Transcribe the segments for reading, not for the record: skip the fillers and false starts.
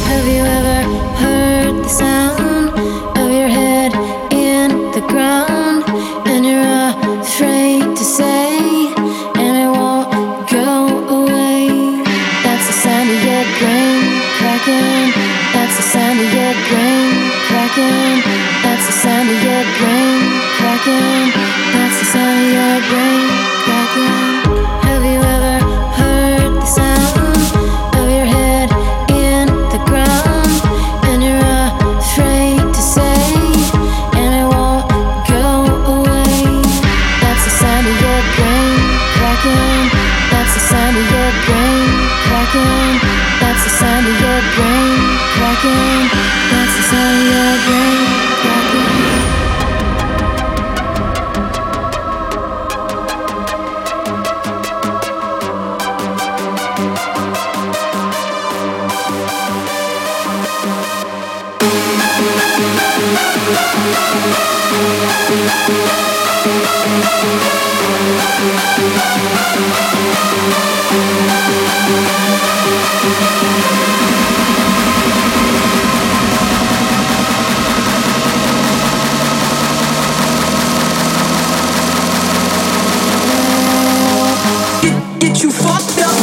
Have you ever heard the sound of your head in the ground? And you're afraid to say, and it won't go away. That's the sound of your brain cracking. That's the sound of your brain cracking. That's the sound of your brain cracking. That's the sound of your brain cracking. Have you ever heard the sound of your head in the ground? And you're afraid to say, and it won't go away. That's the sound of your brain cracking. That's the sound of your brain cracking. That's the sound of your brain cracking. That's the sound of your brain cracking. Get you fucked up.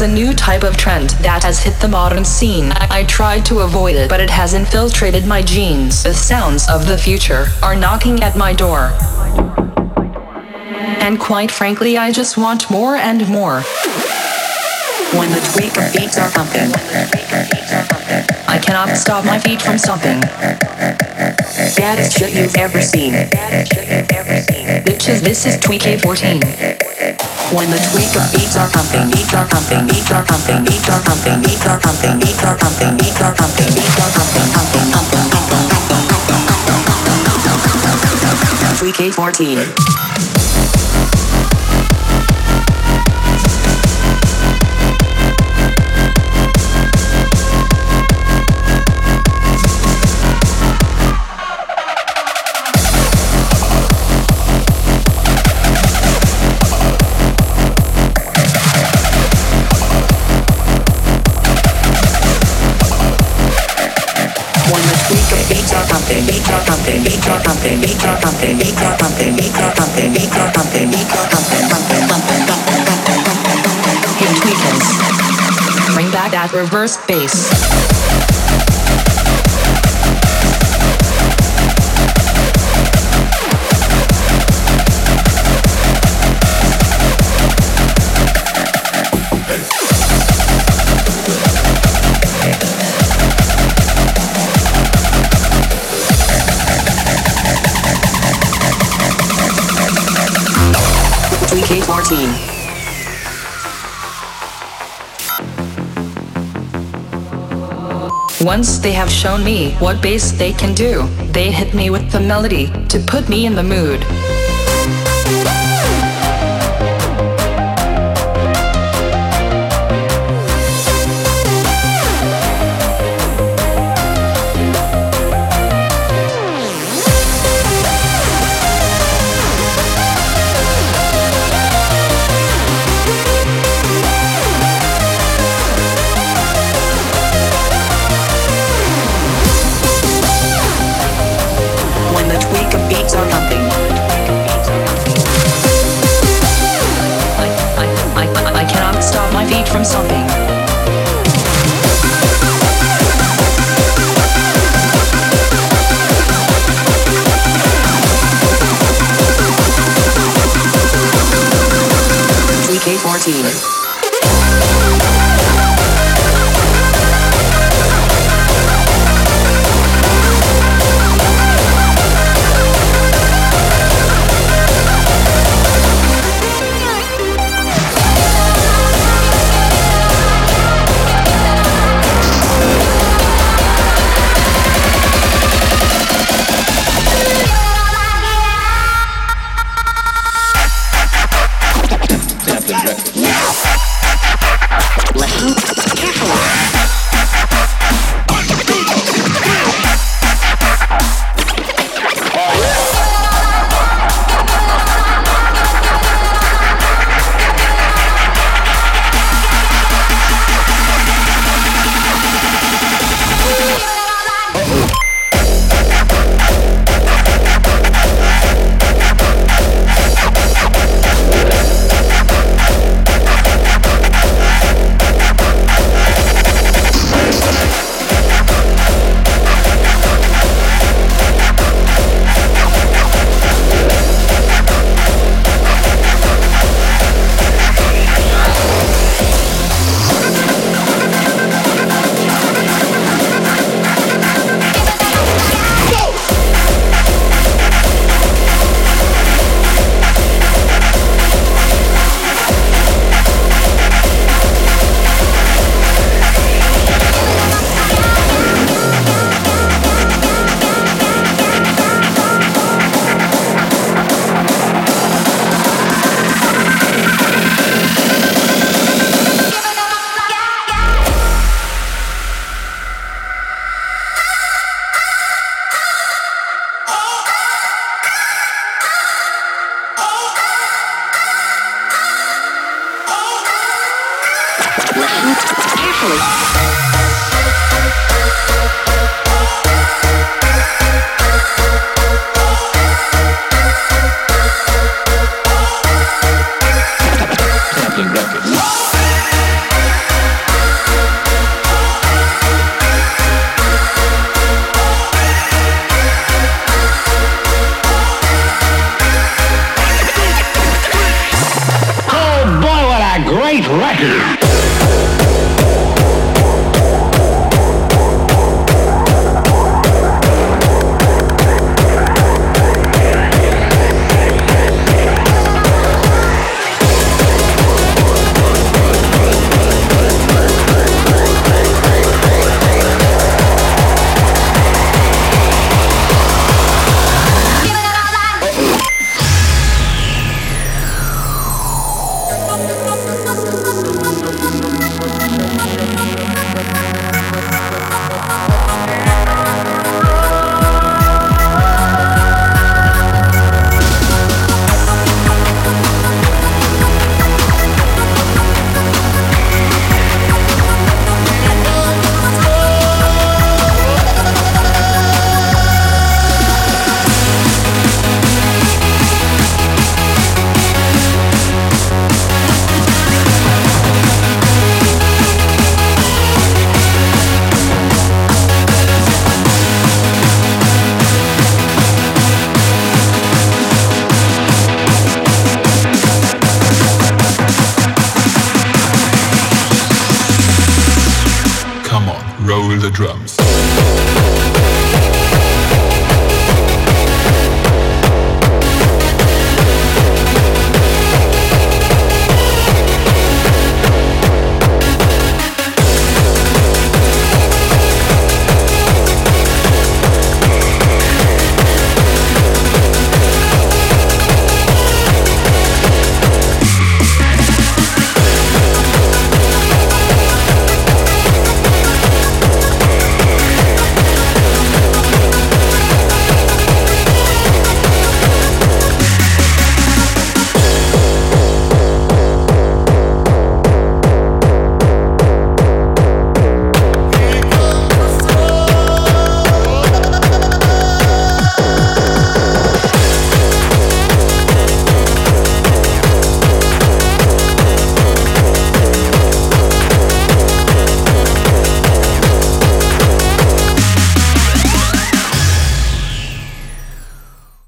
a new type of trend that has hit the modern scene. I tried to avoid it, but it has infiltrated my genes. The sounds of the future are knocking at my door. And quite frankly, I just want more and more. When the tweaker beats are pumping, I cannot stop my feet from stomping. Baddest shit you've ever seen. Bitches, this is Tweak14. When the tweaker beats are pumping, beats are pumping, beats are pumping, beats are pumping, beats are pumping, beats are pumping, beats are pumping, beats are pumping, pumping, pumping, pumping. Tweak14. Beats are pumping, beats are pumping, beats are pumping, beats are pumping, beats are pumping, beats are pumping, beats are pumping, beats are pumping, pumping, pumping, pumping, pumping, pumping, pumping. Hey tweakers, bring back that reverse bass. Tweak14. Once they have shown me what bass they can do, they hit me with the melody to put me in the mood. Beats are pumping. I cannot stop my feet from stomping. Tweak14. Roll the drums.